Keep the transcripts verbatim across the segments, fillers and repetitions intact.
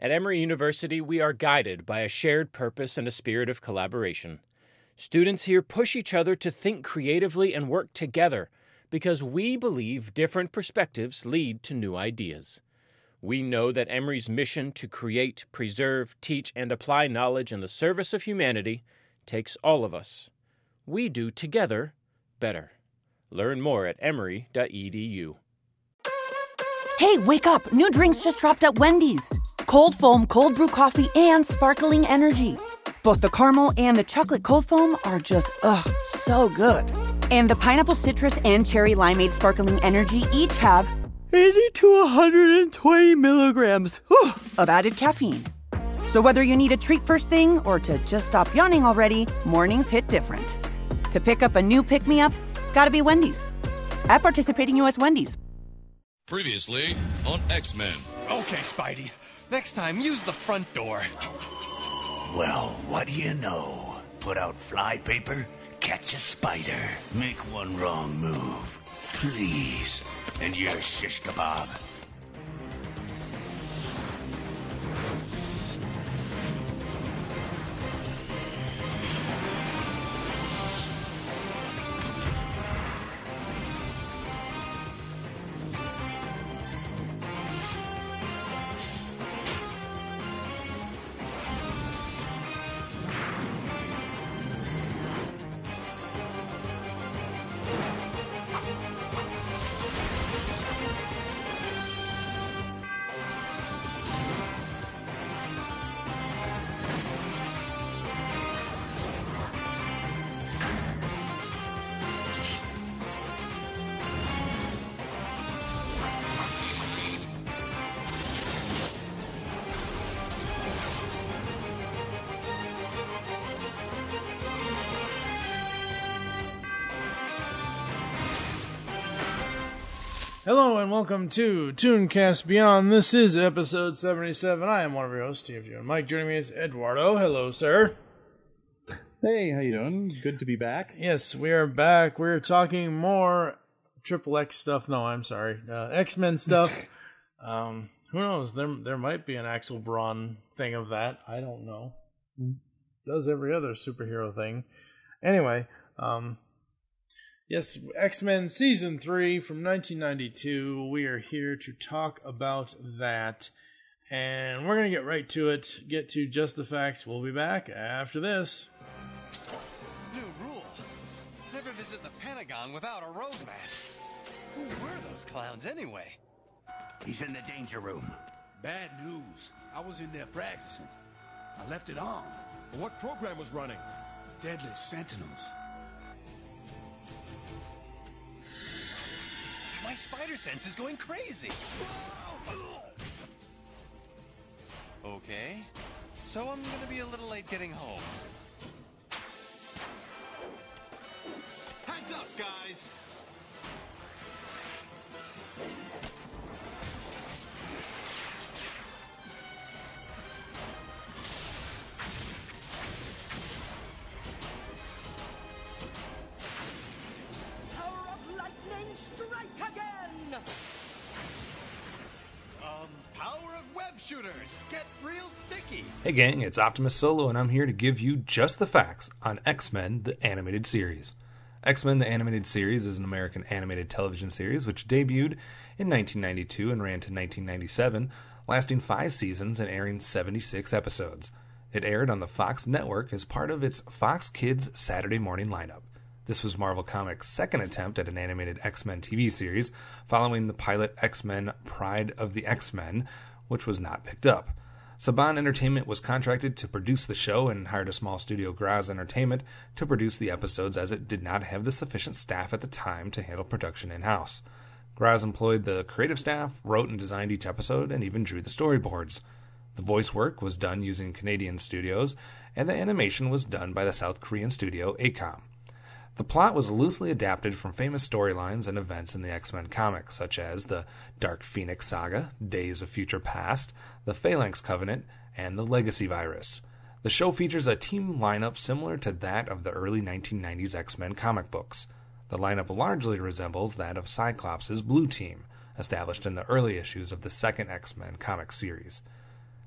At Emory University, we are guided by a shared purpose and a spirit of collaboration. Students here push each other to think creatively and work together because we believe different perspectives lead to new ideas. We know that Emory's mission to create, preserve, teach, and apply knowledge in the service of humanity takes all of us. We do together better. Learn more at emory dot e d u. Hey, wake up! New drinks just dropped at Wendy's. Cold foam, cold brew coffee, and sparkling energy. Both the caramel and the chocolate cold foam are just, ugh, so good. And the pineapple citrus and cherry limeade sparkling energy each have eighty to one hundred twenty milligrams whew, of added caffeine. So whether you need a treat first thing or to just stop yawning already, mornings hit different. To pick up a new pick-me-up, gotta be Wendy's. At participating U S Wendy's. Previously on X-Men. Okay, Spidey. Next time, use the front door. Well, what do you know? Put out fly paper, catch a spider, make one wrong move. Please. And you're shish kebab. Hello and welcome to Tooncast Beyond. This is episode seventy-seven. I am one of your hosts, Steve and Mike. Joining me is Eduardo. Hello, sir. Hey, how you doing? Good to be back. Yes, we are back. We're talking more Triple X stuff. No, I'm sorry. Uh, X-Men stuff. um, who knows? There there might be an Axel Braun thing of that. I don't know. Does every other superhero thing. Anyway, um... yes, X-Men Season three from nineteen ninety-two. We are here to talk about that. And we're going to get right to it. Get to just the facts. We'll be back after this. New rule. Never visit the Pentagon without a road map. Who were those clowns anyway? He's in the danger room. Bad news. I was in there practicing. I left it on. What program was running? Deadly Sentinels. My spider sense is going crazy. Okay, so I'm gonna be a little late getting home. Heads up, guys! Strike again! Um, power of web shooters! Get real sticky! Hey gang, it's Optimus Solo and I'm here to give you just the facts on X-Men, the animated series. X-Men, the animated series is an American animated television series which debuted in nineteen ninety-two and ran to nineteen ninety-seven, lasting five seasons and airing seventy-six episodes. It aired on the Fox network as part of its Fox Kids Saturday morning lineup. This was Marvel Comics' second attempt at an animated X-Men T V series, following the pilot X-Men Pride of the X-Men, which was not picked up. Saban Entertainment was contracted to produce the show and hired a small studio, Graz Entertainment, to produce the episodes as it did not have the sufficient staff at the time to handle production in-house. Graz employed the creative staff, wrote and designed each episode, and even drew the storyboards. The voice work was done using Canadian studios, and the animation was done by the South Korean studio A COM. The plot was loosely adapted from famous storylines and events in the X-Men comics, such as the Dark Phoenix Saga, Days of Future Past, the Phalanx Covenant, and the Legacy Virus. The show features a team lineup similar to that of the early nineteen nineties X-Men comic books. The lineup largely resembles that of Cyclops' Blue Team, established in the early issues of the second X-Men comic series.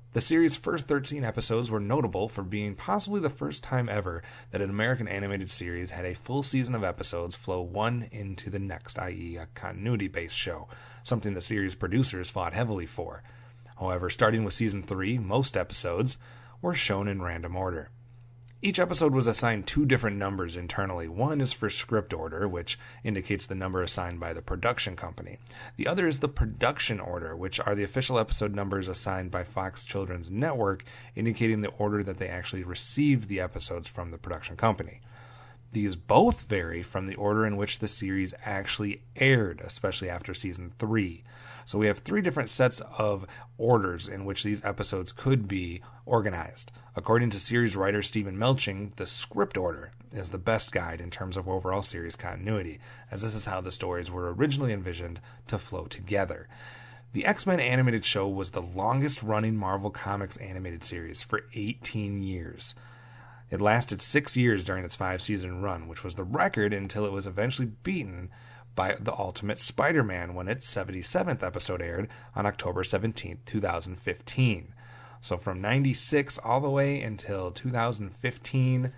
The series' first thirteen episodes were notable for being possibly the first time ever that an American animated series had a full season of episodes flow one into the next, that is a continuity-based show, something the series producers fought heavily for. However, starting with season three, most episodes were shown in random order. Each episode was assigned two different numbers internally. One is for script order, which indicates the number assigned by the production company. The other is the production order, which are the official episode numbers assigned by Fox Children's Network, indicating the order that they actually received the episodes from the production company. These both vary from the order in which the series actually aired, especially after season three. So we have three different sets of orders in which these episodes could be organized. According to series writer Stephen Melching, the script order is the best guide in terms of overall series continuity, as this is how the stories were originally envisioned to flow together. The X-Men animated show was the longest-running Marvel Comics animated series for eighteen years. It lasted six years during its five-season run, which was the record until it was eventually beaten by The Ultimate Spider-Man when its seventy-seventh episode aired on October seventeenth, twenty fifteen. So from ninety-six all the way until two thousand fifteen,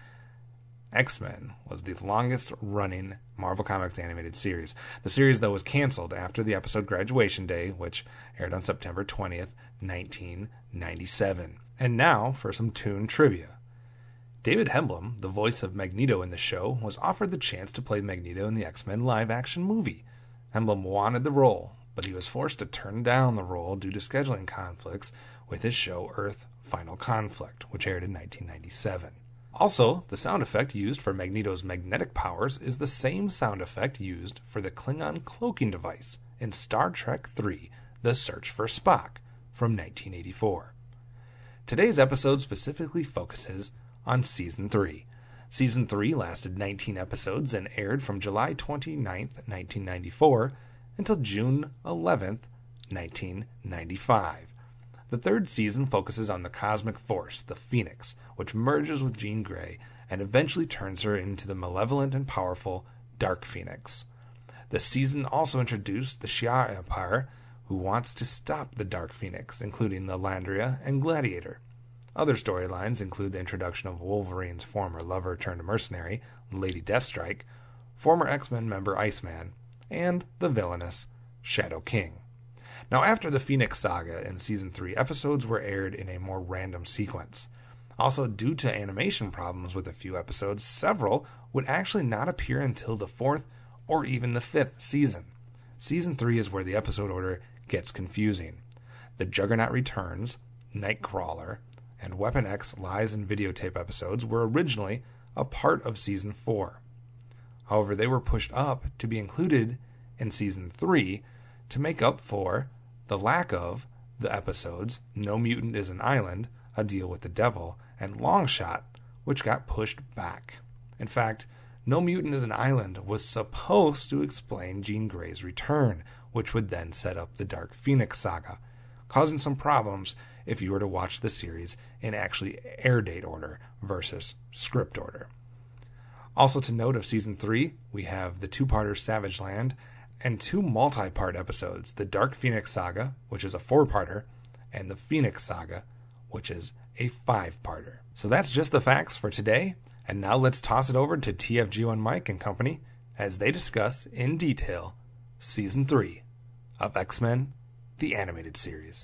X-Men was the longest-running Marvel Comics animated series. The series, though, was canceled after the episode Graduation Day, which aired on September twentieth, nineteen ninety-seven. And now for some Toon trivia. David Hemblum, the voice of Magneto in the show, was offered the chance to play Magneto in the X-Men live-action movie. Hemblum wanted the role, but he was forced to turn down the role due to scheduling conflicts with his show Earth Final Conflict, which aired in nineteen ninety-seven. Also, the sound effect used for Magneto's magnetic powers is the same sound effect used for the Klingon cloaking device in Star Trek three, The Search for Spock, from nineteen eighty-four. Today's episode specifically focuses on Season three. Season three lasted nineteen episodes and aired from July twenty-ninth, nineteen ninety-four until June eleventh, nineteen ninety-five. The third season focuses on the cosmic force, the Phoenix, which merges with Jean Grey and eventually turns her into the malevolent and powerful Dark Phoenix. The season also introduced the Shi'ar Empire, who wants to stop the Dark Phoenix, including the Landria and Gladiator. Other storylines include the introduction of Wolverine's former lover turned mercenary, Lady Deathstrike, former X-Men member Iceman, and the villainous Shadow King. Now, after the Phoenix Saga in Season three, episodes were aired in a more random sequence. Also, due to animation problems with a few episodes, several would actually not appear until the fourth or even the fifth season. Season three is where the episode order gets confusing. The Juggernaut Returns, Nightcrawler, and Weapon X Lies and Videotape episodes were originally a part of Season four. However, they were pushed up to be included in Season three to make up for the lack of the episodes No Mutant is an Island, A Deal with the Devil, and Longshot, which got pushed back. In fact, No Mutant is an Island was supposed to explain Jean Grey's return, which would then set up the Dark Phoenix saga, causing some problems if you were to watch the series in actually air date order versus script order. Also to note of Season three, we have the two-parter Savage Land and two multi-part episodes, the Dark Phoenix Saga, which is a four-parter, and the Phoenix Saga, which is a five-parter. So that's just the facts for today, and now let's toss it over to T F G one Mike and company as they discuss in detail Season three of X-Men, the animated series.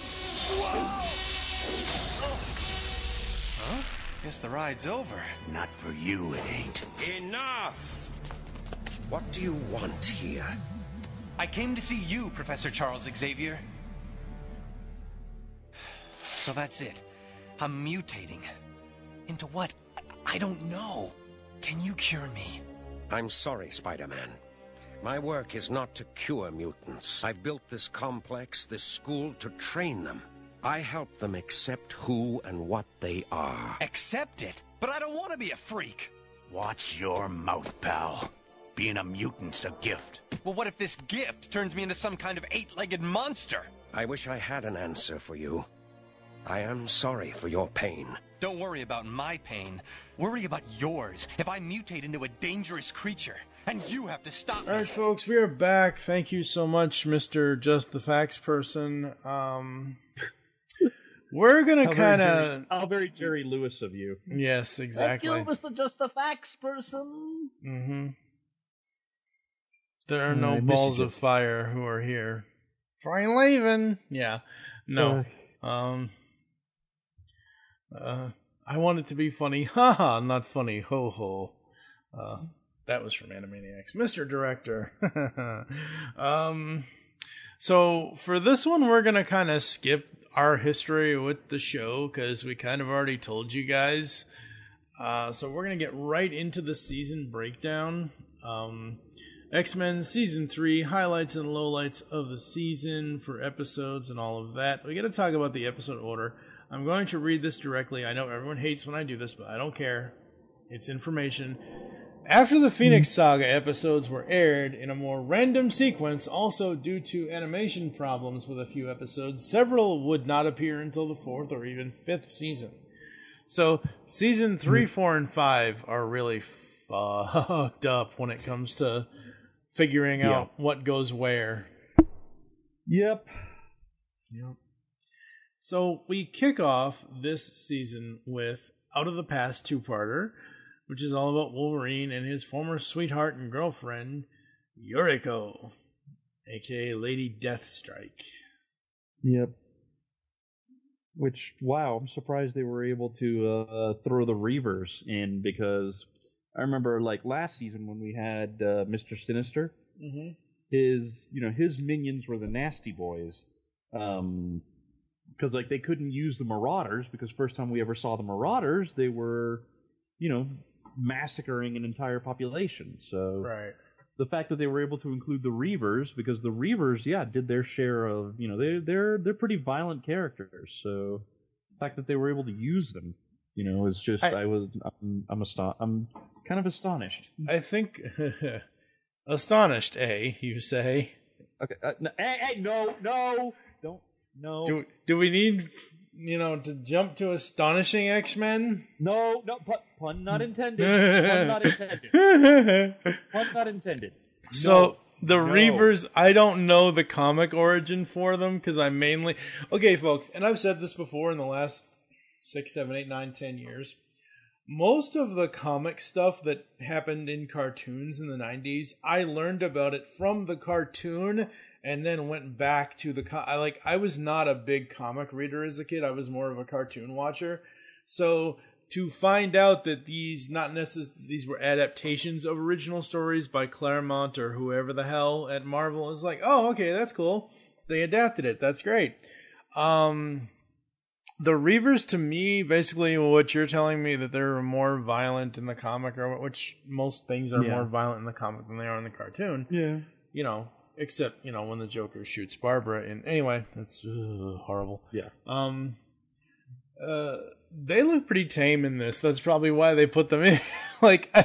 Huh? Guess the ride's over. Not for you, it ain't. Enough! What do you want here? I came to see you, Professor Charles Xavier. So that's it. I'm mutating. Into what? I don't know. Can you cure me? I'm sorry, Spider-Man. My work is not to cure mutants. I've built this complex, this school, to train them. I help them accept who and what they are. Accept it? But I don't want to be a freak. Watch your mouth, pal. Being a mutant's a gift. Well, what if this gift turns me into some kind of eight-legged monster? I wish I had an answer for you. I am sorry for your pain. Don't worry about my pain. Worry about yours. If I mutate into a dangerous creature, and you have to stop me. All right, folks, we are back. Thank you so much, Mister Just the Facts person. Um, We're gonna How very kind Jerry- of. How very Jerry Lewis of you. Yes, exactly. Thank you, Mister Just the Facts person. Mm-hmm. There are Uh, no I miss balls you, of fire who are here. For I'm leaving. Yeah. No. Um. Uh. I want it to be funny. Haha, not funny. Ho ho. Uh. That was from Animaniacs. Mister Director. um. So for this one, we're gonna kind of skip our history with the show because we kind of already told you guys. Uh, so we're gonna get right into the season breakdown. Um, X-Men Season three, highlights and lowlights of the season for episodes and all of that. We got to talk about the episode order. I'm going to read this directly. I know everyone hates when I do this, but I don't care. It's information. After the Phoenix Saga episodes were aired in a more random sequence, also due to animation problems with a few episodes, several would not appear until the fourth or even fifth season. So, season three, four, and five are really fucked up when it comes to figuring Yeah. out what goes where. Yep. Yep. So, we kick off this season with Out of the Past two-parter, which is all about Wolverine and his former sweetheart and girlfriend, Yuriko, aka Lady Deathstrike. Yep. Which, wow, I'm surprised they were able to uh, throw the Reavers in, because I remember, like, last season when we had uh, Mister Sinister, Mm-hmm. his, you know, his minions were the Nasty Boys. Um, because, like, they couldn't use the Marauders, because first time we ever saw the Marauders, they were, you know, massacring an entire population. So Right. the fact that they were able to include the Reavers, because the Reavers, yeah, did their share of, you know, they they're they're pretty violent characters. So the fact that they were able to use them, you know, is just I, I- was I'm I'm aston- I'm kind of astonished. I think... Astonished, eh, you say? Okay, uh, no, hey, hey, no, no, don't, no, Do, do we need, you know, to jump to Astonishing X-Men? no, no, pun, pun not intended, pun not intended, pun not intended. So No, the no. Reavers, I don't know the comic origin for them because I mainly okay, folks, and I've said this before in the last six, seven, eight, nine, ten years. Most of the comic stuff that happened in cartoons in the nineties, I learned about it from the cartoon and then went back to the co- I like I was not a big comic reader as a kid. I was more of a cartoon watcher. So to find out that these not necessarily these were adaptations of original stories by Claremont or whoever the hell at Marvel is like, "Oh, okay, that's cool. They adapted it. That's great." Um The Reavers, to me, basically what you're telling me, that they're more violent in the comic, or which most things are Yeah. more violent in the comic than they are in the cartoon. Yeah. You know, except, you know, when the Joker shoots Barbara. And anyway, that's ugh, horrible. Yeah. Um, uh, they look pretty tame in this. That's probably why they put them in. like, I,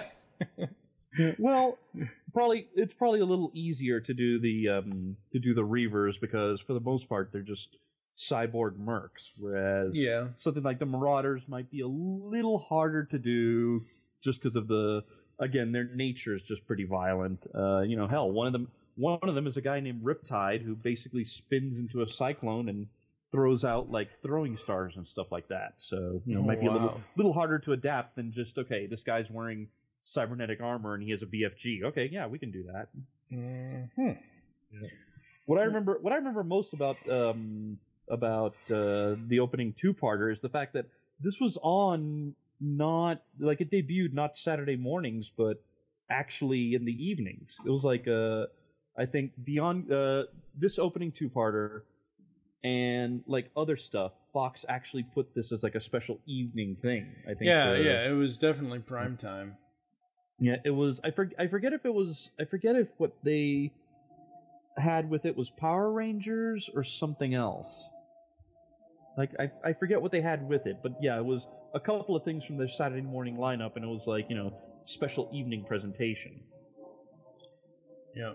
Well, probably it's probably a little easier to do the um, to do the Reavers, because for the most part they're just cyborg mercs, whereas Yeah. something like the Marauders might be a little harder to do just because of the again their nature is just pretty violent. Uh, you know, hell, one of them one of them is a guy named Riptide who basically spins into a cyclone and throws out like throwing stars and stuff like that. So you know, Oh, it might be a little wow. little harder to adapt than just okay, this guy's wearing cybernetic armor and he has a B F G. Okay, yeah, we can do that. hmm What I remember, what I remember most about um, about uh, the opening two-parter is the fact that this was on not like it debuted not Saturday mornings, but actually in the evenings. It was like uh, I think beyond uh, this opening two-parter and like other stuff, Fox actually put this as like a special evening thing. I think. Yeah, for- yeah, it was definitely prime time. Yeah, it was. I forget. I forget if it was. I forget if what they had with it was Power Rangers or something else. Like I, I forget what they had with it, but yeah, it was a couple of things from their Saturday morning lineup, and it was like you know special evening presentation. Yeah.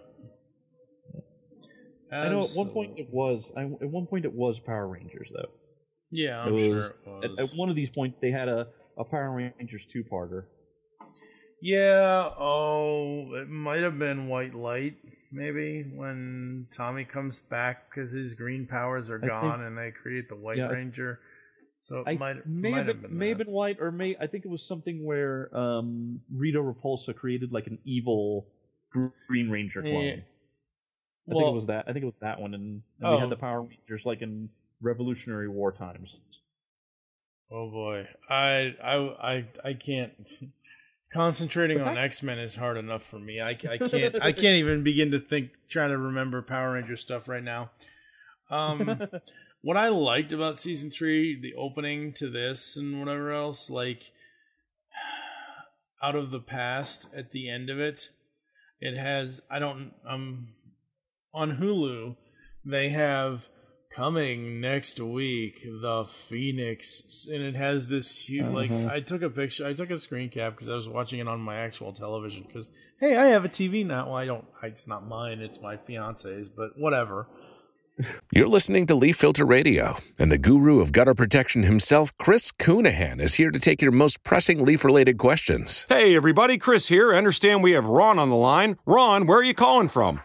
I know at one point it was. I, at one point it was Power Rangers though. Yeah, It I'm was, sure it was. At, at one of these points they had a, a Power Rangers two-parter. Yeah, oh, it might have been White Light, maybe, when Tommy comes back because his green powers are I gone think- and they create the White yeah, I- Ranger. So it I might, may might have been, been may have that. been White, or may I think it was something where um, Rita Repulsa created like an evil Green Ranger clone. Yeah. I Well- think it was that. I think it was that one, and, and Oh. we had the Power Rangers like in Revolutionary War times. Oh boy, I I I I can't. Concentrating The on fact- X Men is hard enough for me. I, I can't I can't even begin to think trying to remember Power Ranger stuff right now. Um, what I liked about season three, the opening to this and whatever else, like out of the past at the end of it, it has I don't um on Hulu they have coming next week the Phoenix, and it has this huge like Uh-huh. I took a picture I took a screen cap because I was watching it on my actual television because hey, I have a T V now. Well, I don't it's not mine, it's my fiance's, but whatever. You're listening to Leaf Filter Radio, and the guru of gutter protection himself, Chris Coonahan, is here to take your most pressing leaf-related questions. Hey, everybody, Chris here. I understand we have Ron on the line. Ron, where are you calling from?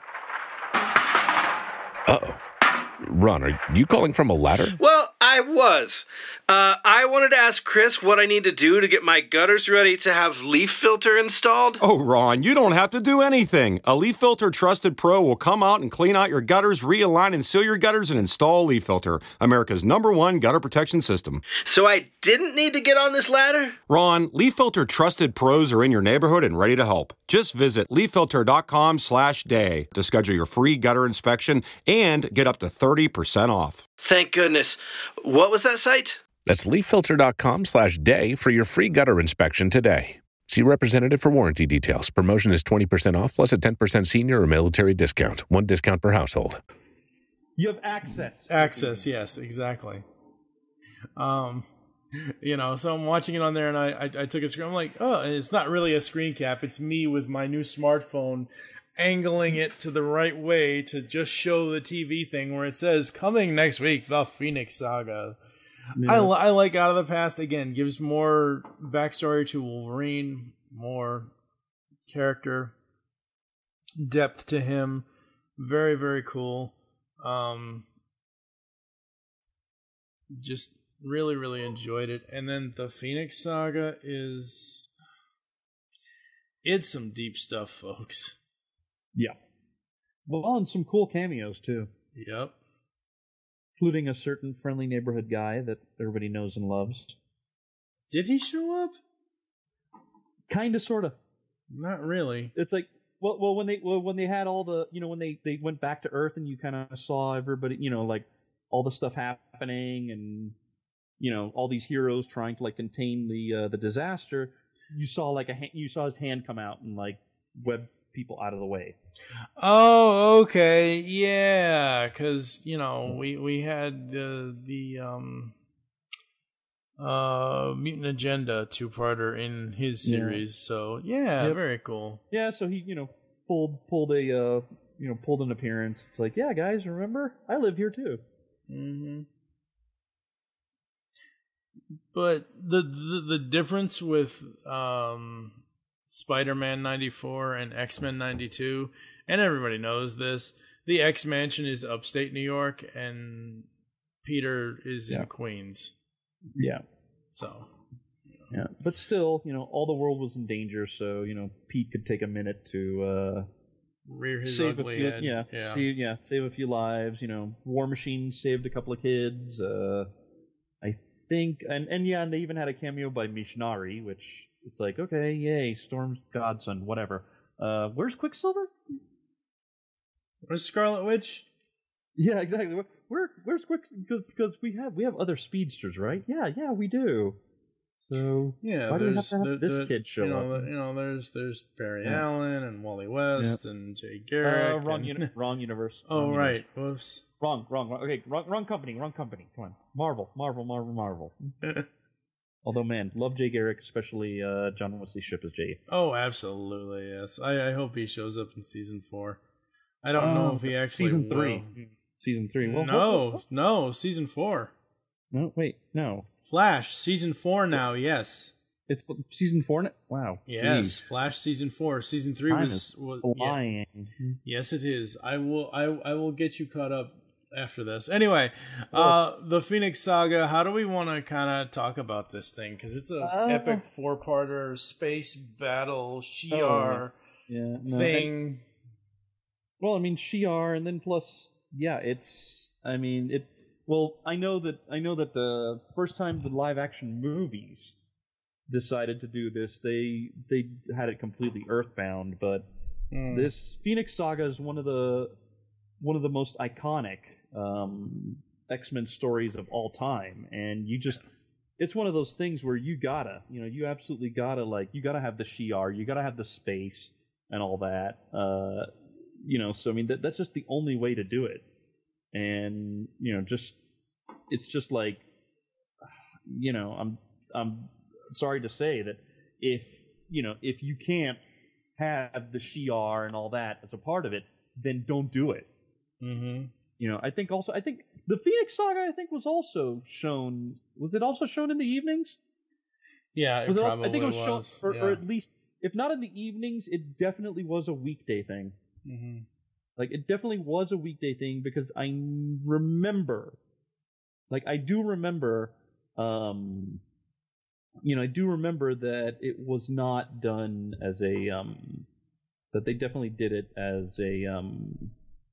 Uh-oh. Ron, are you calling from a ladder? Well, I was. Uh, I wanted to ask Chris what I need to do to get my gutters ready to have leaf filter installed. Oh, Ron, you don't have to do anything. A Leaf Filter Trusted Pro will come out and clean out your gutters, realign and seal your gutters, and install Leaf Filter, America's number one gutter protection system. So I didn't need to get on this ladder? Ron, Leaf Filter Trusted Pros are in your neighborhood and ready to help. Just visit leaffilter.com slash day to schedule your free gutter inspection and get up to thirty percent off. Thank goodness. What was that site? That's leaffilter.com slash day for your free gutter inspection today. See representative for warranty details. Promotion is twenty percent off plus a ten percent senior or military discount. One discount per household. You have access. Access, yes, exactly. Um, you know, so I'm watching it on there, and I, I, I took a screen. I'm like, oh, and it's not really a screen cap. It's me with my new smartphone, angling it to the right way to just show the T V thing where it says coming next week, the Phoenix Saga. Yeah. I, li- I like Out of the Past again. Gives more backstory to Wolverine, more character depth to him. Very very cool. Um, just really really enjoyed it. And then the Phoenix Saga is it's some deep stuff, folks. Yeah. Well, and some cool cameos too. Yep. Including a certain friendly neighborhood guy that everybody knows and loves. Did he show up? Kinda, sorta. Not really. It's like, well, well, when they well, when they had all the, you know, when they, they went back to Earth and you kind of saw everybody, you know, like all the stuff happening and, you know, all these heroes trying to like contain the uh, the disaster. You saw like a ha- you saw his hand come out and like web people out of the way. Oh, okay, yeah, because you know we we had the the um uh Mutant Agenda two-parter in his series, yeah. so yeah, Yep. very cool. Yeah, so he, you know, pulled pulled a uh, you know pulled an appearance. It's like, yeah, guys, remember I live here too. Mm-hmm. But the, the the difference with um. Spider-Man ninety-four and X-Men ninety-two, and everybody knows this, the X-Mansion is upstate New York and Peter is Yeah. in Queens. Yeah. So, Yeah, but still, you know, all the world was in danger, so you know, Pete could take a minute to uh, rear his save a ugly few, head. yeah, Yeah. save, yeah, save a few lives. You know, War Machine saved a couple of kids. Uh, I think, and and yeah, and they even had a cameo by Missionary, which it's like, okay, yay, Storm's godson, whatever. Uh, where's Quicksilver? Where's Scarlet Witch? Yeah, exactly. Where, where where's Quicksilver? Because because we have we have other speedsters, right? Yeah, yeah, we do. So Yeah, why do we have there's to have the, this the- kid show you know, up? the- you know, there's there's Barry Yeah. Allen and Wally West and Jay Garrick. Uh, wrong, and- uni- wrong universe. Oh Wrong right, universe. whoops. Wrong, wrong, wrong. Okay, wrong, wrong company, wrong company. Come on, Marvel, Marvel, Marvel, Marvel. Although, man, love Jay Garrick, especially uh, John Wesley Shipp as Jay. Oh, absolutely, yes. I, I hope he shows up in season four. I don't know Oh, if he actually season will. three. Season three. Well, no, what- no, season four. No, wait, no. Flash, season four now, yes. It's season four now? Wow. Yes, Jeez. Flash season four. Season three Time was, is was yeah. flying. Yes, it is. I will I I will get you caught up after this. Anyway, uh, the Phoenix Saga. How do we want to kind of talk about this thing? Because it's an Uh, epic four-parter space battle Shi'ar Oh, yeah, no, thing. Well, I mean, Shi'ar, and then plus, yeah, it's. I mean, it. Well, I know that I know that the first time the live-action movies decided to do this, they they had it completely earthbound. But Mm. this Phoenix Saga is one of the one of the most iconic um, X-Men stories of all time, and you just. It's one of those things where you gotta, you know, you absolutely gotta like, you gotta have the Shi'ar, you gotta have the space and all that. Uh, you know, so I mean, that, that's just the only way to do it. And you know, just it's just like, you know, I'm I'm sorry to say that if you know if you can't have the Shi'ar and all that as a part of it, then don't do it. Mm-hmm. You know, I think also I think the Phoenix Saga I think was also shown. Was it also shown in the evenings? Yeah, it was it al- probably I think it was, shown, was, or, yeah. or at least if not in the evenings, it definitely was a weekday thing. Mm-hmm. Like, it definitely was a weekday thing because I remember, like, I do remember, um, you know, I do remember that it was not done as a, um, that they definitely did it as a, um,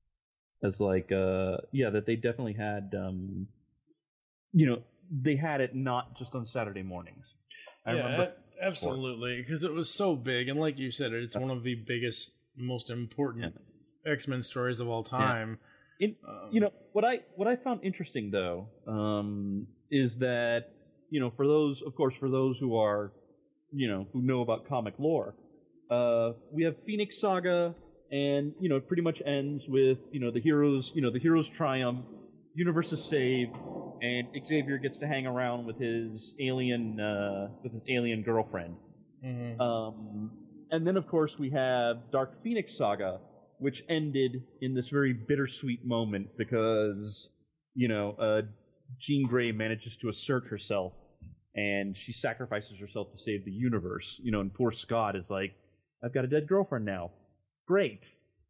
as like, uh, yeah, that they definitely had, um, you know, they had it not just on Saturday mornings. I yeah, remember. a- absolutely, because it was so big, and like you said, it's one of the biggest, most important X-Men stories of all time. Yeah. In, Um, you know what I what I found interesting though um, is that you know for those of course for those who are you know who know about comic lore, uh, we have Phoenix Saga, and you know it pretty much ends with you know the heroes you know the heroes triumph, universe is saved, and Xavier gets to hang around with his alien uh, with his alien girlfriend. Mhm. Um, and then of course we have Dark Phoenix Saga, which ended in this very bittersweet moment because, you know, uh, Jean Grey manages to assert herself, and she sacrifices herself to save the universe. You know, and poor Scott is like, I've got a dead girlfriend now. Great.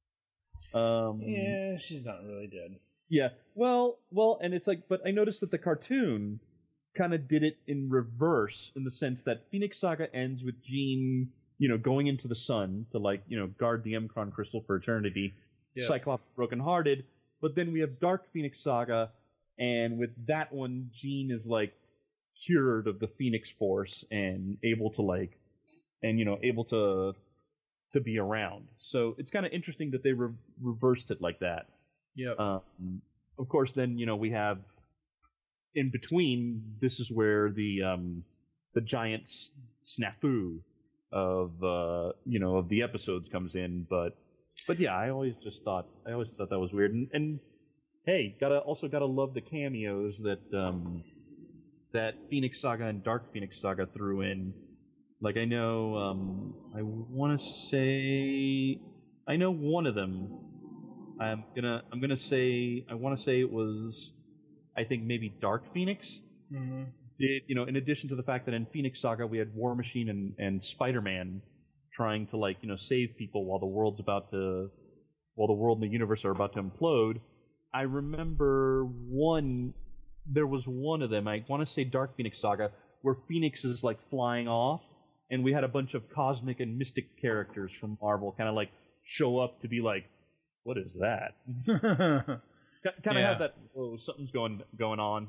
Um, yeah, she's not really dead. yeah. Well, well, and it's like, but I noticed that the cartoon kind of did it in reverse in the sense that Phoenix Saga ends with Jean, you know, going into the sun to like, you know, guard the Emkron crystal for eternity. Yep. Cyclops brokenhearted, but then we have Dark Phoenix Saga, and with that one, Jean is like cured of the Phoenix Force and able to like, and you know, able to to be around. So it's kind of interesting that they re- reversed it like that. Yeah. Um, of course, then you know we have in between. This is where the um, the giant s- snafu of uh, you know of the episodes comes in. But but yeah, I always just thought I always thought that was weird. And, and hey, gotta also gotta love the cameos that um, that Phoenix Saga and Dark Phoenix Saga threw in. Like I know um, I want to say I know one of them. I'm gonna I'm gonna say I want to say it was I think maybe Dark Phoenix. Mm-hmm. Did you know? In addition to the fact that in Phoenix Saga we had War Machine and, and Spider-Man trying to like you know save people while the world's about to while the world and the universe are about to implode. I remember one. There was one of them. I want to say Dark Phoenix Saga where Phoenix is like flying off, and we had a bunch of cosmic and mystic characters from Marvel kind of like show up to be like, what is that? kind of Yeah. have that. Oh, something's going going on.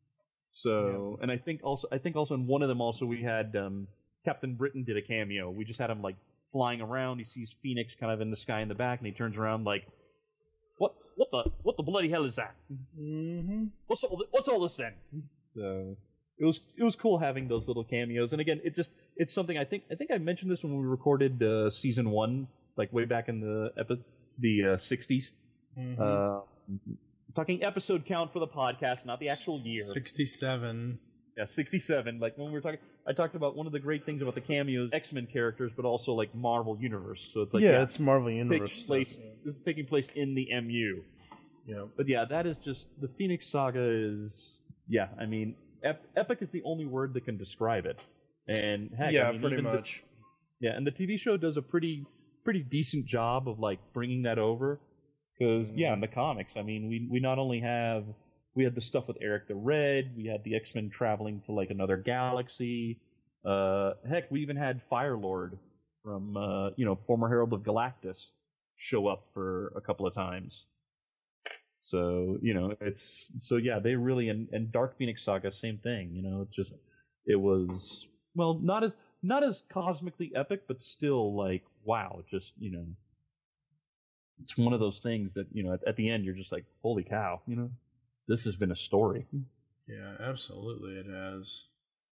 So, and I think also, I think also in one of them also we had um, Captain Britain did a cameo. We just had him like flying around. He sees Phoenix kind of in the sky in the back, and he turns around like, "What? What the? What the bloody hell is that? Mm-hmm. What's all? Th- what's all this then?" So it was it was cool having those little cameos. And again, it just it's something I think I think I mentioned this when we recorded uh, season one, like way back in the epi- the uh, sixties. Mhm. Uh, talking episode count for the podcast, not the actual year. sixty-seven. Yeah, sixty-seven. Like when we were talking, I talked about one of the great things about the cameos, X-Men characters, but also like Marvel Universe. So it's like Yeah, it's Marvel this is Universe taking stuff, place- yeah. This is taking place in the M U. Yeah. But yeah, that is just the Phoenix Saga is. Yeah, I mean, ep- epic is the only word that can describe it. And heck, Yeah, I mean, pretty even the- much. yeah, and the T V show does a pretty pretty decent job of like bringing that over. Because yeah, in the comics, I mean, we we not only have we had the stuff with Eric the Red, we had the X-Men traveling to like another galaxy. Uh, heck, we even had Firelord from uh, you know former Herald of Galactus show up for a couple of times. So you know it's so yeah, they really and, and Dark Phoenix Saga, same thing. You know, it's just it was well not as not as cosmically epic, but still like wow, just you know. It's one of those things that, you know, at, at the end, you're just like, holy cow, you know, this has been a story. Yeah, absolutely it has.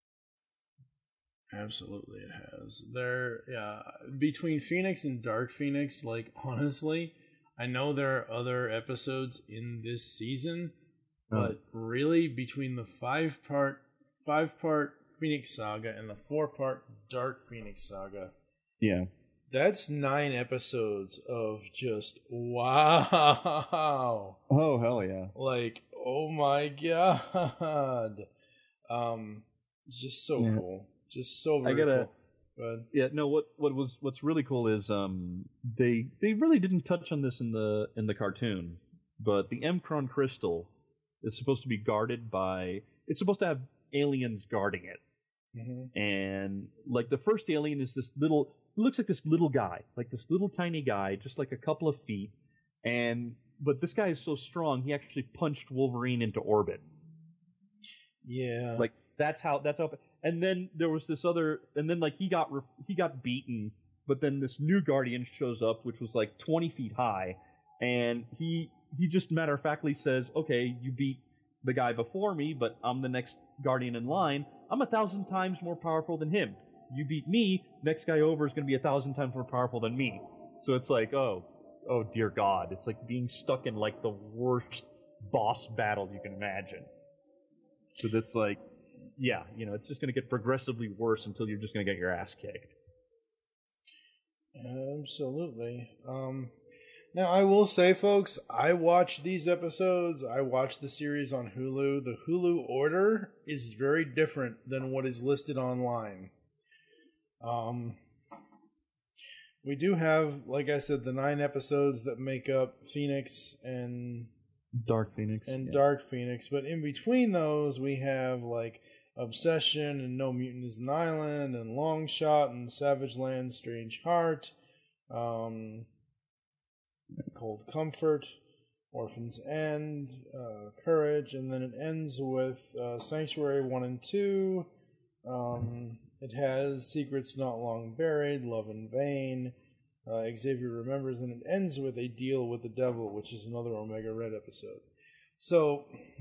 Absolutely it has. There, yeah, between Phoenix and Dark Phoenix, like, honestly, I know there are other episodes in this season, Oh. but really, between the five-part, five-part Phoenix Saga and the four-part Dark Phoenix Saga, Yeah. that's nine episodes of just wow. Oh, hell yeah. Like, oh my god. Um, it's just so Yeah. cool. Just so very I gotta, cool. Go ahead. yeah, no, what, what was, what's really cool is, um, they, they really didn't touch on this in the, in the cartoon, but the M'Kraan crystal is supposed to be guarded by, it's supposed to have aliens guarding it. Mm-hmm. And, like, the first alien is this little, it looks like this little guy, like this little tiny guy, just like a couple of feet. And but this guy is so strong, he actually punched Wolverine into orbit. Yeah. Like that's how that's how. And then there was this other, and then like he got he got beaten, but then this new Guardian shows up, which was like twenty feet high, and he he just matter of factly says, "Okay, you beat the guy before me, but I'm the next Guardian in line. I'm a thousand times more powerful than him. You beat me, next guy over is going to be a thousand times more powerful than me." So it's like, oh, oh dear God. It's like being stuck in like the worst boss battle you can imagine. Because it's like, yeah, you know, it's just going to get progressively worse until you're just going to get your ass kicked. Absolutely. Um, now, I will say, folks, I watched these episodes. I watched the series on Hulu. The Hulu order is very different than what is listed online. Um, we do have, like I said, the nine episodes that make up Phoenix and Dark Phoenix and yeah. Dark Phoenix, but in between those, we have like Obsession and No Mutant is an Island and Long Shot and Savage Land, Strange Heart, um, Cold Comfort, Orphan's End, uh, Courage, and then it ends with uh, Sanctuary one and two. Um, it has Secrets Not Long Buried, Love in Vain, uh, Xavier Remembers, and it ends with A Deal with the Devil, which is another Omega Red episode. So,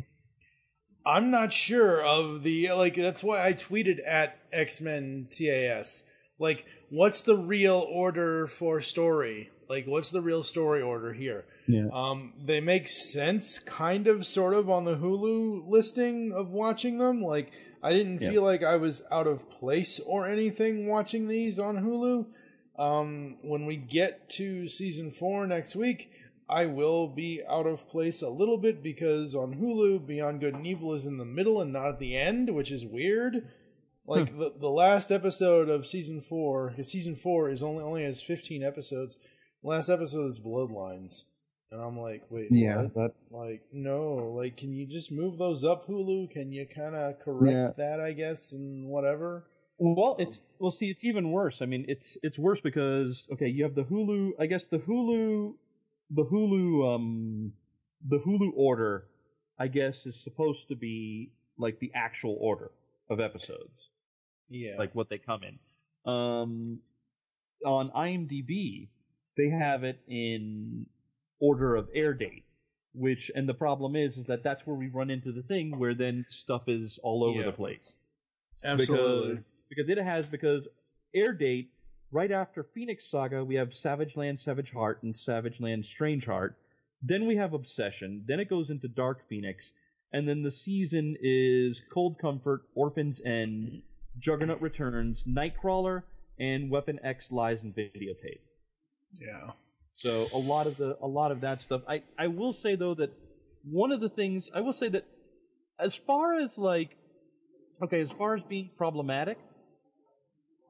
I'm not sure of the, like, that's why I tweeted at X-Men T A S. Like, what's the real order for story? Like, what's the real story order here? Yeah. Um, they make sense, kind of, sort of, on the Hulu listing of watching them. Like, I didn't Yeah. feel like I was out of place or anything watching these on Hulu. Um, when we get to season four next week, I will be out of place a little bit because on Hulu, Beyond Good and Evil is in the middle and not at the end, which is weird. Like the the last episode of season four, because season four is only only has fifteen episodes. The last episode is Bloodlines, and I'm like, wait, Yeah, what? that- Like, no, like, can you just move those up, Hulu? Can you kind of correct Yeah. that, I guess, and whatever? Well, it's well. See, it's even worse. I mean, it's it's worse because okay, you have the Hulu. I guess the Hulu, the Hulu, um, the Hulu order, I guess, is supposed to be like the actual order of episodes, Yeah, like what they come in. Um, on IMDb, they have it in order of air date, which and the problem is, is that that's where we run into the thing where then stuff is all over Yeah. the place. absolutely. Because, because it has, because air date, right after Phoenix Saga, we have Savage Land, Savage Heart, and Savage Land, Strange Heart. Then we have Obsession. Then it goes into Dark Phoenix. And then the season is Cold Comfort, Orphan's End, Juggernaut Returns, Nightcrawler, and Weapon X Lies and Videotape. Yeah. So a lot of the a lot of that stuff. I, I will say though that one of the things I will say that as far as like okay, as far as being problematic,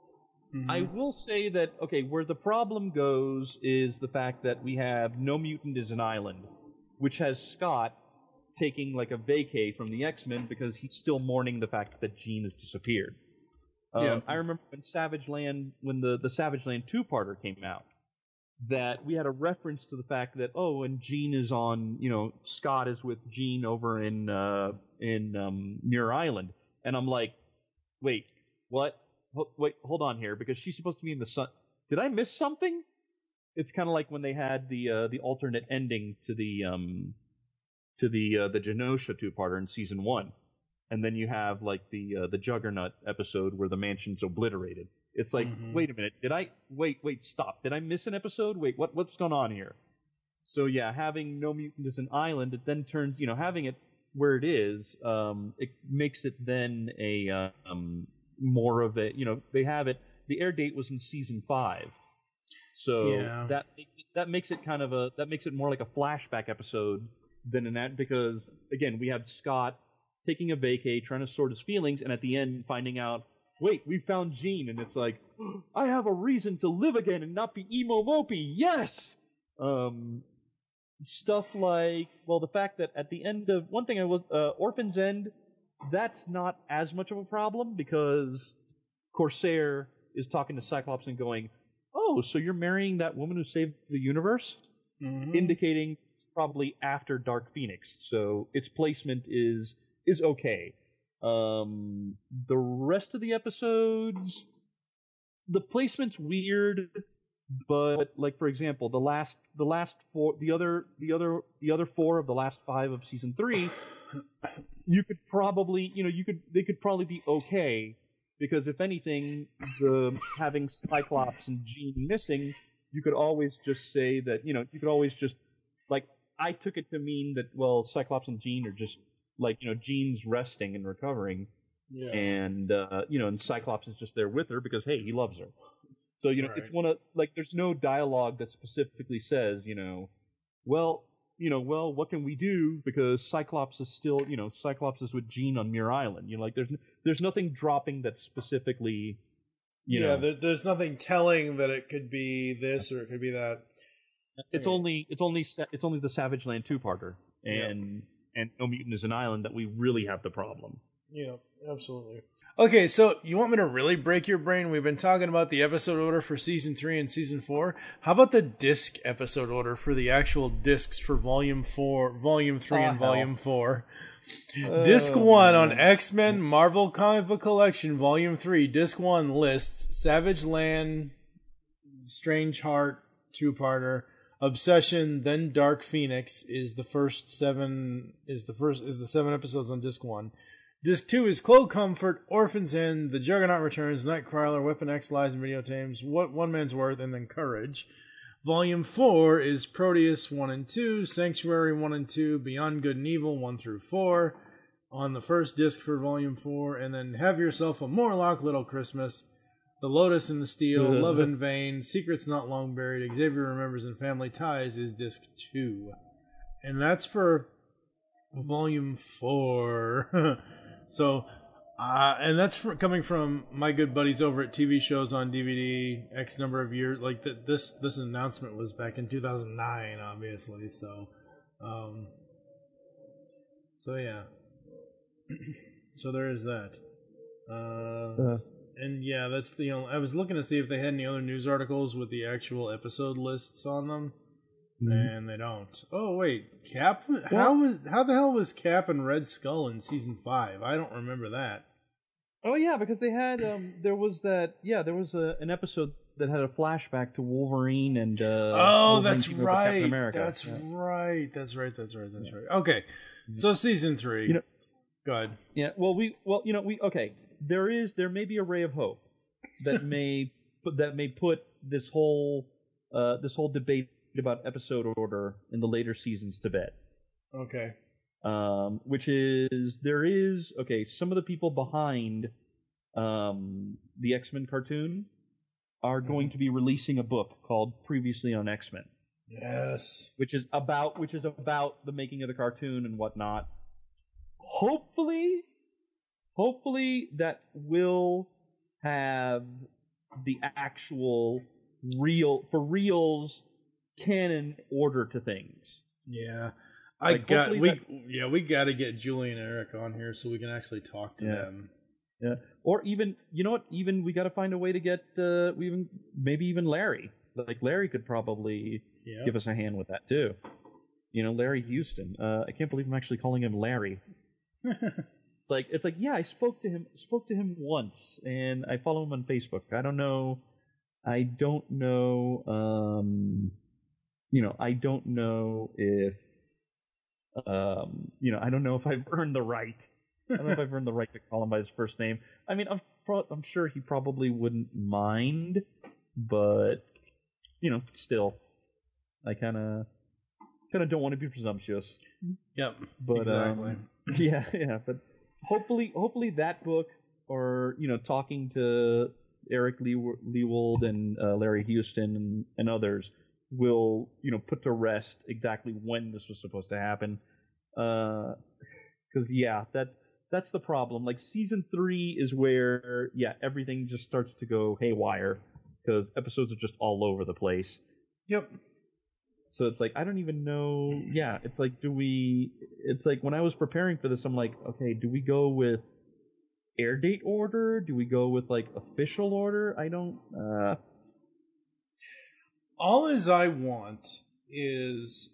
Mm-hmm. I will say that, okay, where the problem goes is the fact that we have No Mutant is an Island, which has Scott taking like a vacay from the X-Men because he's still mourning the fact that Jean has disappeared. Um, Yeah. I remember when Savage Land, when the, the Savage Land two-parter came out, that we had a reference to the fact that, oh, and Jean is on, you know, Scott is with Jean over in, uh, in, um, Muir Island. And I'm like, wait, what? Ho- wait, hold on here, because she's supposed to be in the sun. Did I miss something? It's kind of like when they had the, uh, the alternate ending to the, um, to the, uh, the Genosha two-parter in season one. And then you have, like, the, uh, the Juggernaut episode where the mansion's obliterated. It's like, Mhm. wait a minute, did I, wait, wait, stop. Did I miss an episode? Wait, what, what's going on here? So yeah, having No Mutant as an island, it then turns, you know, having it where it is, um, it makes it then a, uh, um, more of a, you know, they have it, the air date was in season five. So Yeah. that, that makes it kind of a, that makes it more like a flashback episode than an ad, because again, we have Scott taking a vacay, trying to sort his feelings, and at the end finding out, wait, we found Jean, and it's like, I have a reason to live again and not be emo mopey. Yes. Um, stuff like, well, the fact that at the end of one thing I was uh, Orphan's End, that's not as much of a problem because Corsair is talking to Cyclops and going, "Oh, so you're marrying that woman who saved the universe?" Mhm. Indicating it's probably after Dark Phoenix, so its placement is is okay. Um, the rest of the episodes, the placement's weird, but like for example, the last the last four, the other the other the other four of the last five of season three, you could probably you know you could they could probably be okay because if anything, the having Cyclops and Jean missing, you could always just say that you know you could always just like I took it to mean that well Cyclops and Jean are just like you know Jean's resting and recovering. Yeah. And, uh, you know, and Cyclops is just there with her because, hey, he loves her. So, you know, Right. it's one of, like, there's no dialogue that specifically says, you know, well, you know, well, what can we do? Because Cyclops is still, you know, Cyclops is with Jean on Muir Island. You know, like, there's, there's nothing dropping that specifically, you yeah, know. there, there's nothing telling that it could be this or it could be that. It's only, it's only, Sa- it's only the Savage Land two-parter. And, and No Mutant is an Island that we really have the problem. Yeah, absolutely. Okay, so you want me to really break your brain? We've been talking about the episode order for season three and season four. How about the disc episode order for the actual discs for volume four, volume three, Oh, and hell. volume four? Oh, Disc one on man. X-Men Marvel Comic Book Collection, volume three. Disc one lists Savage Land, Strange Heart, two-parter. Obsession, then Dark Phoenix is the first seven. Is the first is the seven episodes on disc one. Disc two is Cold Comfort, Orphan's End, The Juggernaut Returns, Nightcrawler, Weapon X, Lies and Videotames, What One Man's Worth, and then Courage. Volume four is Proteus one and two, Sanctuary one and two, Beyond Good and Evil one through four on the first disc for Volume four, and then Have Yourself a Morlock Little Christmas, The Lotus and the Steel, Love in Vain, Secrets Not Long Buried, Xavier Remembers, and Family Ties is disc two. And that's for Volume four. So, uh, and that's for, coming from my good buddies over at T V Shows on D V D X number of years. Like th- this, this announcement was back in two thousand nine, obviously. So, um, so yeah. So there is that. Uh, Uh. and yeah, that's the. Only, I was looking to see if they had any other news articles with the actual episode lists on them. Mhm. And they don't. Oh wait, Cap? How was how the hell was Cap and Red Skull in season five? I don't remember that. Oh yeah, because they had um, there was that yeah there was a, an episode that had a flashback to Wolverine and uh, Oh, Wolverine that's teaming up with Captain right. America. That's Yeah. right. That's right. That's right. That's right. Okay, so season three. You know- Go ahead. Yeah, well we well you know we okay there is there may be a ray of hope that may put that may put this whole uh, this whole debate about episode order in the later seasons to bed. Okay. Um, which is there is okay. Some of the people behind um, the X-Men cartoon are going to be releasing a book called Previously on X-Men, Yes. which is about which is about the making of the cartoon and whatnot. Hopefully, hopefully that will have the actual real for reals canon order to things. Yeah. I Like, got hopefully we that- yeah we got to get Julie and Eric on here so we can actually talk to Yeah. them. Yeah, or even you know what? Even we got to find a way to get uh, we even maybe even Larry. Like Larry could probably Yeah. give us a hand with that too. You know, Larry Houston. Uh, I can't believe I'm actually calling him Larry. like it's like yeah, I spoke to him spoke to him once, and I follow him on Facebook. I don't know. I don't know. Um, you know, I don't know if. Um, you know, I don't know if I've earned the right. I don't know if I've earned the right to call him by his first name. I mean, I'm pro- I'm sure he probably wouldn't mind, but you know, still, I kind of kind of don't want to be presumptuous. Yep, But exactly. um, yeah, yeah. But hopefully, hopefully that book, or you know, talking to Eric Lee- Leewold and uh, Larry Houston and, and others will you know put to rest exactly when this was supposed to happen. Because yeah, that. That's the problem. Like, season three is where, yeah, everything just starts to go haywire because episodes are just all over the place. Yep. So it's like, I don't even know. Yeah, it's like, do we. It's like, when I was preparing for this, I'm like, okay, do we go with air date order? Do we go with, like, official order? I don't. Uh... All as I want is,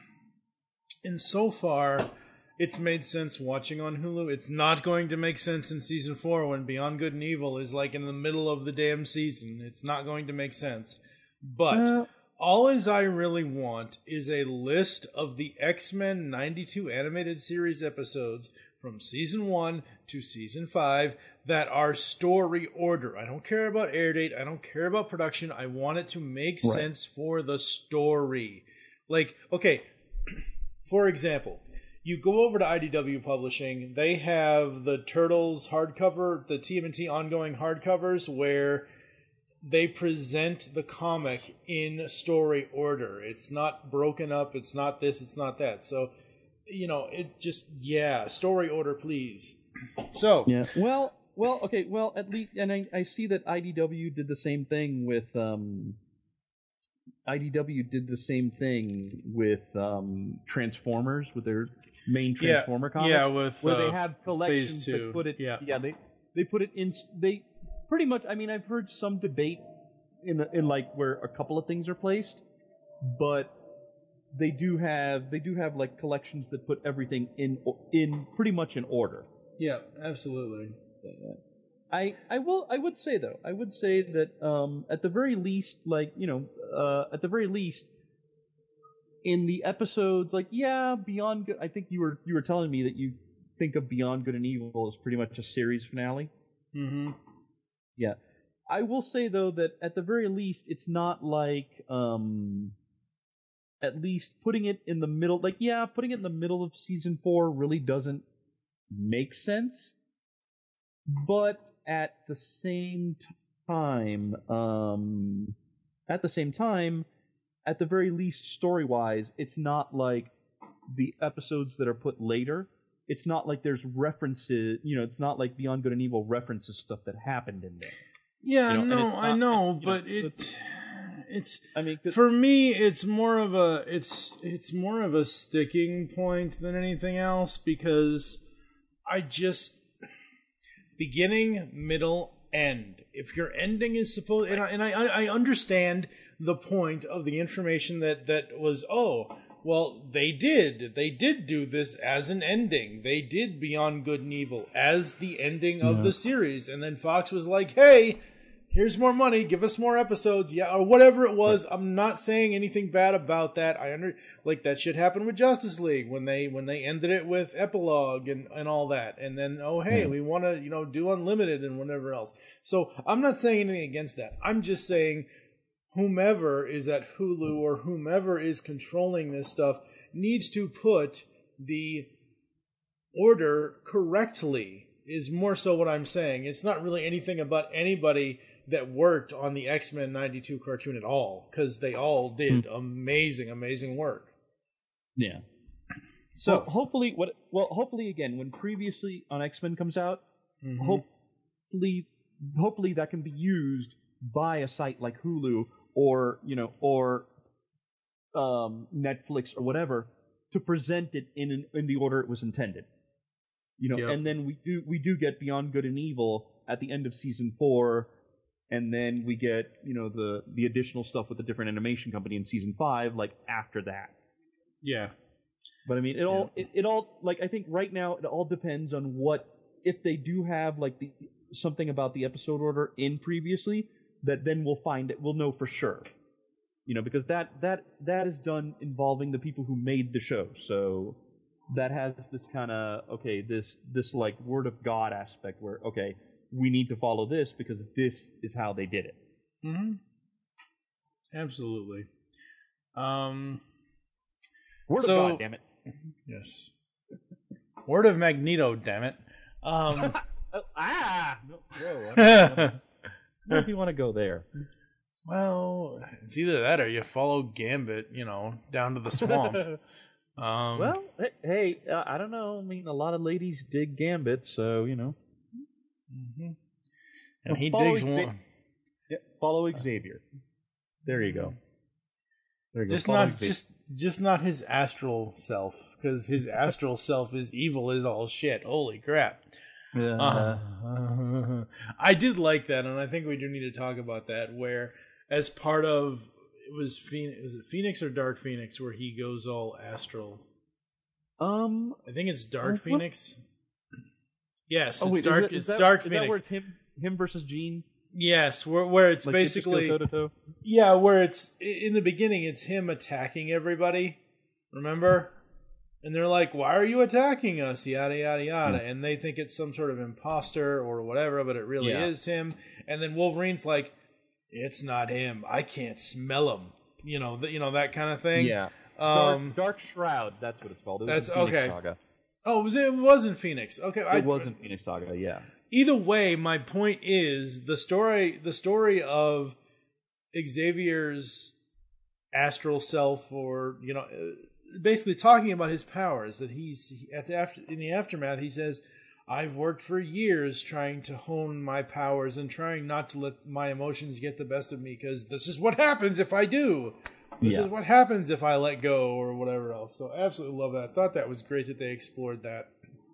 in so far. It's made sense watching on Hulu. It's not going to make sense in season four when Beyond Good and Evil is like in the middle of the damn season. It's not going to make sense. But Uh, all as I really want is a list of the X-Men ninety-two animated series episodes from season one to season five that are story order. I don't care about air date. I don't care about production. I want it to make Right. sense for the story. Like, okay, for example, you go over to I D W Publishing, they have the Turtles hardcover, the T M N T ongoing hardcovers, where they present the comic in story order. It's not broken up, it's not this, it's not that. So, you know, it just, yeah, story order, please. So, yeah. Well, well, okay, well, at least, and I, I see that I D W did the same thing with, um, I D W did the same thing with um, Transformers, with their main Yeah, Transformer comics, yeah, with, where uh, they have collections Phase two, that put it. yeah. yeah, they they put it in. They pretty much. I mean, I've heard some debate in the, in like where a couple of things are placed, but they do have they do have like collections that put everything in in pretty much in order. yeah, absolutely. I, I will I would say though I would say that um, at the very least, like you know uh, at the very least in the episodes, like yeah, Beyond Good. I think you were you were telling me that you think of Beyond Good and Evil as pretty much a series finale. Mm-hmm. Yeah, I will say though that at the very least it's not like um, at least putting it in the middle. Like yeah, putting it in the middle of season four really doesn't make sense, but at the same time, um, at the same time, at the very least, story-wise, it's not like the episodes that are put later. It's not like there's references, you know, it's not like Beyond Good and Evil references stuff that happened in there. Yeah, You know, and no, it's I not- know, you know, but so it it's- it's I mean, 'cause- for me it's more of a it's it's more of a sticking point than anything else because I just beginning, middle, end. If your ending is supposed, and I and I, I understand the point of the information that that was oh. Well, they did. They did do this as an ending. They did Beyond Good and Evil as the ending of Yeah. the series. And then Fox was like, hey, here's more money. Give us more episodes. Yeah, or whatever it was. I'm not saying anything bad about that. I under like that shit happened with Justice League when they when they ended it with epilogue and, and all that. And then, oh, hey, Yeah. we want to, you know, do Unlimited and whatever else. So I'm not saying anything against that. I'm just saying whomever is at Hulu or whomever is controlling this stuff needs to put the order correctly is more so what I'm saying. It's not really anything about anybody that worked on the X-Men ninety-two cartoon at all, because they all did amazing, amazing work. Yeah. So well, hopefully, what? Well, hopefully, again, when previously on X-Men comes out, Mhm. hopefully, hopefully that can be used by a site like Hulu or you know or um, Netflix or whatever to present it in an, in the order it was intended. You know, Yep. and then we do we do get Beyond Good and Evil at the end of season four, and then we get you know the the additional stuff with the different animation company in season five, like after that. Yeah. But I mean, it all it, it all like I think right now it all depends on what if they do have like the something about the episode order in previously that then we'll find it we'll know for sure. You know, because that that that is done involving the people who made the show, so that has this kind of okay, this this like word of God aspect where okay, we need to follow this because this is how they did it. Mm-hmm. Absolutely. Um, word so, of God, damn it. Yes. Word of Magneto, damn it. Um, oh, ah, no, no, I don't know if you want to go there. Well, it's either that or you follow Gambit, you know, down to the swamp. um, well, hey, uh, I don't know. I mean, a lot of ladies dig Gambit, so you know. Mm-hmm. And he follow digs Xa- one. Yeah, follow Xavier. There you go. There you Just go. Follow not, Xavier. just, just not his astral self, because his astral self is evil as all shit. Holy crap! Yeah. Uh, I did like that, and I think we do need to talk about that. Where, as part of it was Phoenix, was it Phoenix or Dark Phoenix, where he goes all astral? Um, I think it's Dark uh, Phoenix. Yes, oh, it's wait, Dark. Is, it, is it's that, Dark is Phoenix. That where it's him, him versus Jean? Yes, where where it's like basically toe to toe? Yeah, where it's in the beginning, it's him attacking everybody. Remember? And they're like, "Why are you attacking us?" Yada yada yada, Hmm. and they think it's some sort of imposter or whatever, but it really Yeah. is him. And then Wolverine's like, "It's not him. I can't smell him." You know, th- you know that kind of thing. Yeah. Um, Dark, Dark Shroud. That's what it's called. It was that's in Phoenix okay. Saga. Oh, was it? It wasn't Phoenix. Okay, It I, was in Phoenix Saga. Yeah. Either way, my point is the story the story of Xavier's astral self, or you know, uh, basically talking about his powers, that he's at the after in the aftermath he says, I've worked for years trying to hone my powers and trying not to let my emotions get the best of me, because this is what happens if I do. This Yeah. is what happens if I let go, or whatever else. So I absolutely love that. I thought that was great that they explored that.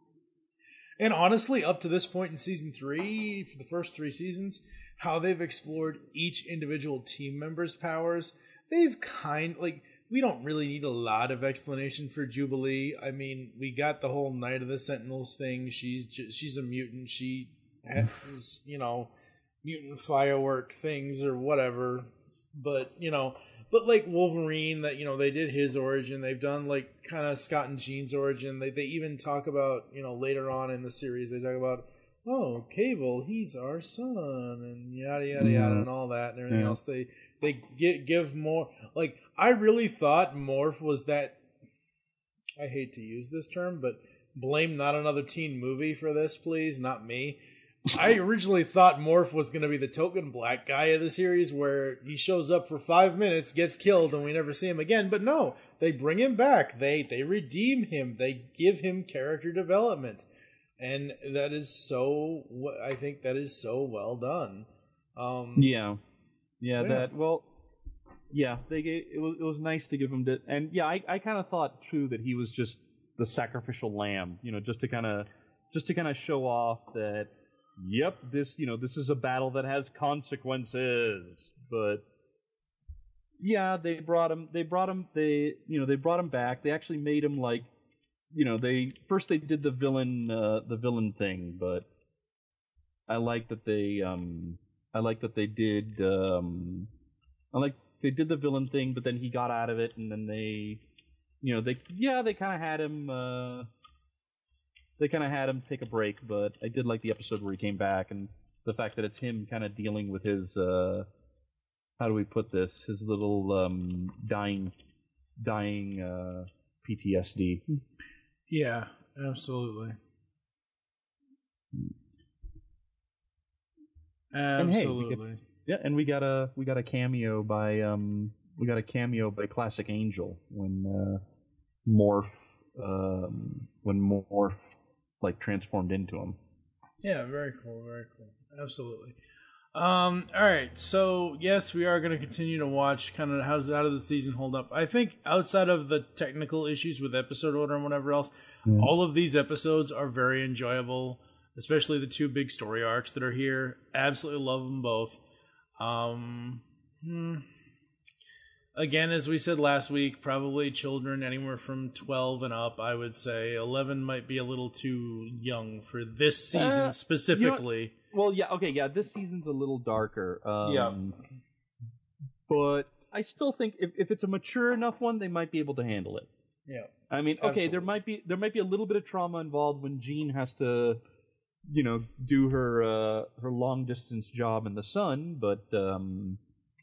And honestly, up to this point in season three, for the first three seasons, how they've explored each individual team member's powers, they've kind like we don't really need a lot of explanation for Jubilee. I mean, we got the whole Night of the Sentinels thing. She's ju- she's a mutant. She has, you know, mutant firework things or whatever. But you know, but like Wolverine, that you know they did his origin. They've done like kind of Scott and Jean's origin. They they even talk about, you know, later on in the series they talk about, oh, Cable, he's our son, and yada yada yada, and all that and everything Yeah. else. They they give, give more. Like, I really thought Morph was that. I hate to use this term, but blame not another teen movie for this, please, not me. I originally thought Morph was going to be the token black guy of the series, where he shows up for five minutes, gets killed, and we never see him again. But no, they bring him back. They they redeem him. They give him character development, and that is so. I think that is so well done. Um, Yeah, yeah. So, yeah. That well, yeah. They gave, it was it was nice to give him that, and yeah, I I kind of thought too that he was just the sacrificial lamb, you know, just to kind of just to kind of show off that. Yep, this you know this is a battle that has consequences, but yeah, they brought him. They brought him. They you know they brought him back. They actually made him like, you know, they first they did the villain uh, the villain thing, but I like that they um I like that they did um I like they did the villain thing, but then he got out of it, and then they you know they yeah they kind of had him. Uh, They kind of had him take a break, but I did like the episode where he came back, and the fact that it's him kind of dealing with his, uh, how do we put this, his little um, dying, dying uh, P T S D. Yeah, absolutely. And hey, we Absolutely. get- yeah, and we got a we got a cameo by um we got a cameo by Classic Angel when uh, Morph um, when Morph like transformed into him. Yeah, very cool, very cool. Absolutely. Um. All right. So yes, we are going to continue to watch. Kind of how's how did the season hold up? I think outside of the technical issues with episode order and whatever else, Yeah. all of these episodes are very enjoyable. Especially the two big story arcs that are here. Absolutely love them both. Um. Hmm. Again, as we said last week, probably children anywhere from twelve and up. I would say eleven might be a little too young for this season Uh, specifically. you know- well, yeah, okay, yeah, this season's a little darker. Um, Yeah. But I still think if, if it's a mature enough one, they might be able to handle it. Yeah. I mean, okay, Absolutely. there might be there might be a little bit of trauma involved when Jean has to, you know, do her uh, her long distance job in the sun, but um,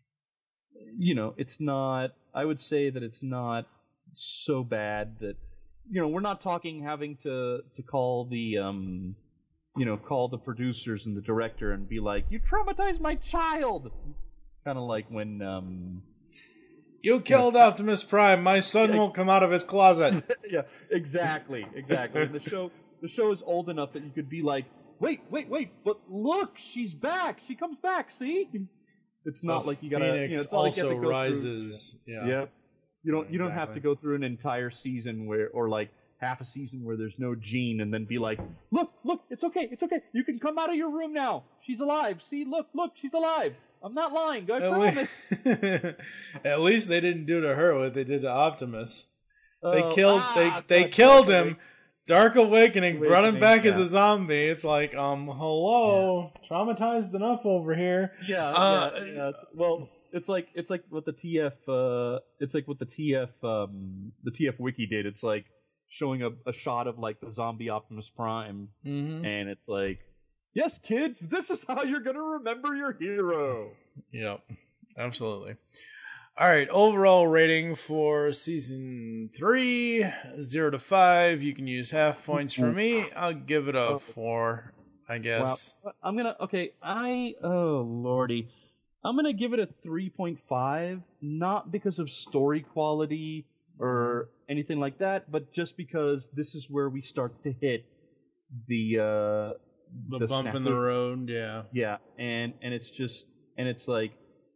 you know, it's not. I would say that it's not so bad that, you know, we're not talking having to to call the um, you know, call the producers and the director and be like, "You traumatized my child," kind of like when um. You killed Optimus Prime. My son won't come out of his closet. Yeah, exactly, exactly. And the show, the show is old enough that you could be like, wait, wait, wait, but look, she's back. She comes back. See, it's not The like you gotta. Phoenix You know, it's not like you have also to go rises. Through, Yeah. yeah. You don't. You don't have to Exactly. go through an entire season where, or like half a season where there's no Jean, and then be like, look, look, it's okay, it's okay. You can come out of your room now. She's alive. See, look, look, she's alive. I'm not lying. I At, promise. le- At least they didn't do to her what they did to Optimus. They Oh, killed. ah, they they God, killed Dark him. Dark Awakening, brought him Awakening, back as yeah. a zombie. It's like, um, hello, traumatized enough over here. Yeah, Uh, yeah, yeah. Well, it's like it's like what the T F uh it's like what the T F um the T F wiki did. It's like showing a, a shot of like the zombie Optimus Prime, Mhm. and it's like, yes, kids, this is how you're gonna remember your hero. Yep, absolutely. All right, overall rating for season three, zero to five. You can use half points for me. I'll give it a four, I guess. Wow. I'm gonna okay. I oh lordy, I'm gonna give it a three point five. Not because of story quality or anything like that, but just because this is where we start to hit the uh, The, bump in the snafu. road, yeah. Yeah, and and it's just and it's like,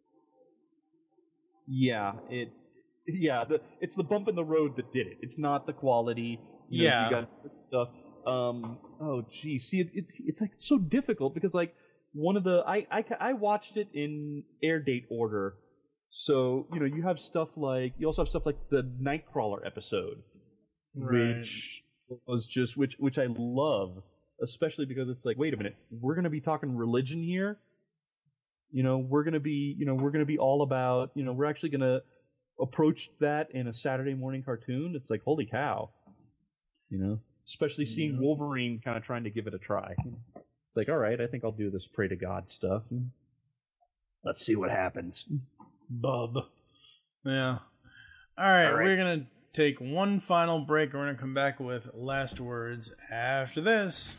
yeah, it, yeah, the it's the bump in the road that did it. It's not the quality. You know, Yeah. you got stuff. Um. Oh, geez. See, it, it's it's like so difficult because like one of the I I ca- I watched it in air date order. So you know you have stuff like you also have stuff like the Nightcrawler episode, Right. which was just which which I love, especially because it's like, wait a minute, we're gonna be talking religion here. You know, we're gonna be you know we're gonna be all about you know we're actually gonna approach that in a Saturday morning cartoon. It's like, holy cow, you know. Especially seeing Wolverine kind of trying to give it a try. It's like, all right, I think I'll do this pray to God stuff. Let's see what happens. Bub. Yeah. All right, All right. we're going to take one final break. We're going to come back with last words after this.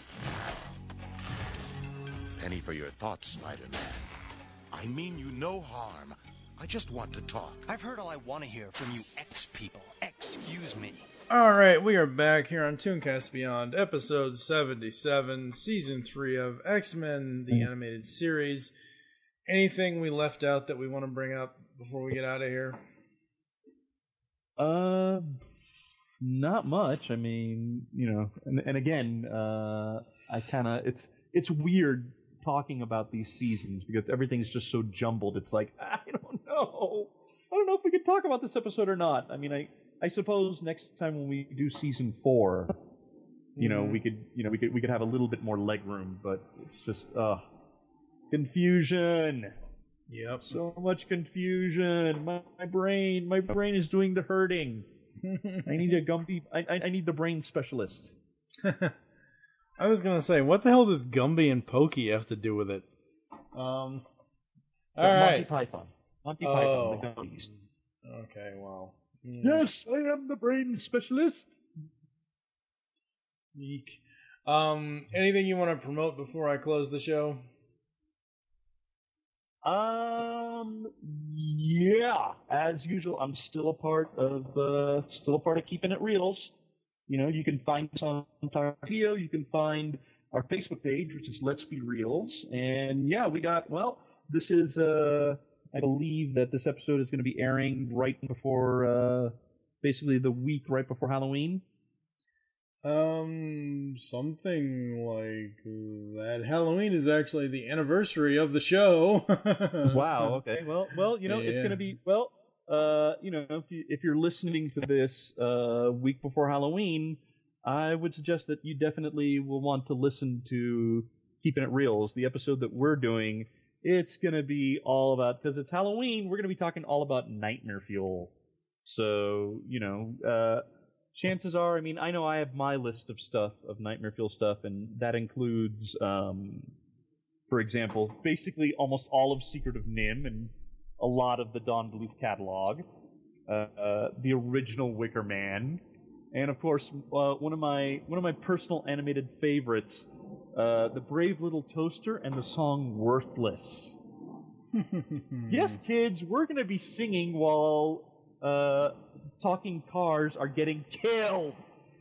Penny for your thoughts, Spider-Man. I mean you no harm. I just want to talk. I've heard all I want to hear from you X people. Excuse me. All right, we are back here on Tooncast Beyond, episode seventy-seven, season three of X-Men, the animated series. Anything we left out that we want to bring up before we get out of here? Uh, not much. I mean, you know, and, and again, uh, I kind of it's it's weird talking about these seasons because everything's just so jumbled. It's like, I don't know. I don't know if we could talk about this episode or not. I mean, I I suppose next time when we do season four, you know, we could you know we could we could have a little bit more leg room, but it's just uh confusion. Yep. So much confusion. My, my brain, my brain is doing the hurting. I need a Gumby. I, I I need the brain specialist. I was going to say, what the hell does Gumby and Pokey have to do with it? Um, all But Monty right. Python. Monty Oh. Python. The Gumbies. Okay, well. Yes, I am the brain specialist. Eek. Um, anything you want to promote before I close the show? Um, yeah, as usual, I'm still a part of, uh, still a part of Keeping It Reals. You know, you can find us on Tarkio, you can find, our Facebook page, which is Let's Be Reals. And yeah, we got, well, this is, uh, I believe that this episode is going to be airing right before, uh, basically the week right before Halloween. Um, something like that. Halloween is actually the anniversary of the show. Wow. Okay. Well, well, you know, yeah. It's going to be, well, uh, you know, if, you, if you're listening to this, uh, week before Halloween, I would suggest that you definitely will want to listen to Keeping It Reals, the episode that we're doing. It's going to be all about, because it's Halloween, we're going to be talking all about Nightmare Fuel. So, you know, uh, chances are, I mean, I know I have my list of stuff, of Nightmare Fuel stuff, and that includes, um, for example, basically almost all of Secret of Nim and a lot of the Don Bluth catalog, uh, uh, the original Wicker Man, and of course, uh, one of my one of my personal animated favorites, uh, The Brave Little Toaster and the song Worthless. Yes, kids, we're going to be singing while uh, talking cars are getting killed.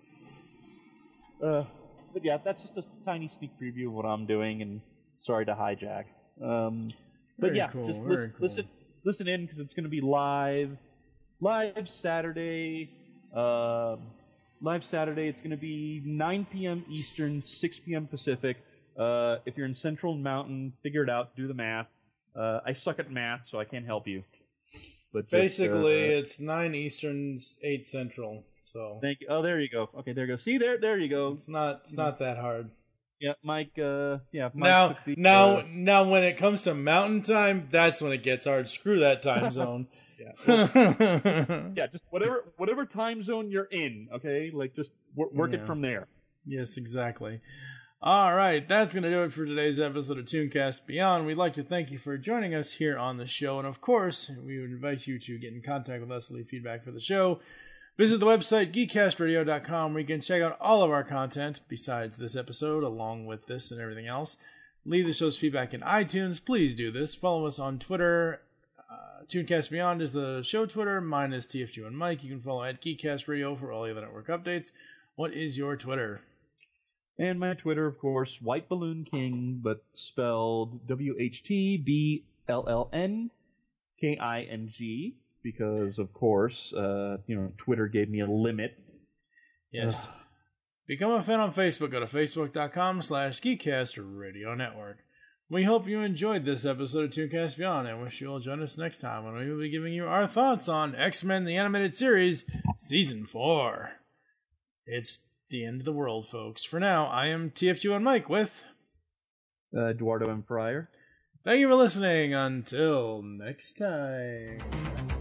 Uh, but yeah, that's just a tiny sneak preview of what I'm doing, and sorry to hijack. Um, but Very yeah, cool, just very listen, cool. listen, listen in because it's going to be live, live Saturday. Uh, live Saturday. It's going to be nine p.m. Eastern, six p.m. Pacific. Uh, if you're in Central Mountain, figure it out. Do the math. Uh, I suck at math, so I can't help you. But just, Basically, uh, it's nine Eastern, eight Central. So thank you. Oh, there you go. Okay, there you go. See there, there you go. It's not, it's not that hard. Yeah, Mike. Uh, yeah. Mike Now, took the, now, uh, now, when it comes to Mountain Time, that's when it gets hard. Screw that time zone. Yeah, well, yeah, just whatever whatever time zone you're in, okay? Like, just wor- work Yeah. it from there. Yes, exactly. All right, that's going to do it for today's episode of Tooncast Beyond. We'd like to thank you for joining us here on the show, and of course, we would invite you to get in contact with us, leave feedback for the show. Visit the website, geek cast radio dot com, where you can check out all of our content besides this episode, along with this and everything else. Leave the show's feedback in iTunes. Please do this. Follow us on Twitter. Uh, Tooncast Beyond is the show Twitter. Mine is T F G and Mike. You can follow at Geekcast Radio for all the other network updates. What is your Twitter? And my Twitter, of course, White Balloon King, but spelled W H T B L L N K I N G, because, of course, uh, you know, Twitter gave me a limit. Yes. Become a fan on Facebook. Go to facebook dot com slash Geekcast Radio Network. We hope you enjoyed this episode of Tooncast Beyond and wish you'll join us next time when we will be giving you our thoughts on X-Men the Animated Series Season four. It's the end of the world, folks. For now, I am T F G and Mike with uh, Eduardo M. Fryer. Thank you for listening. Until next time.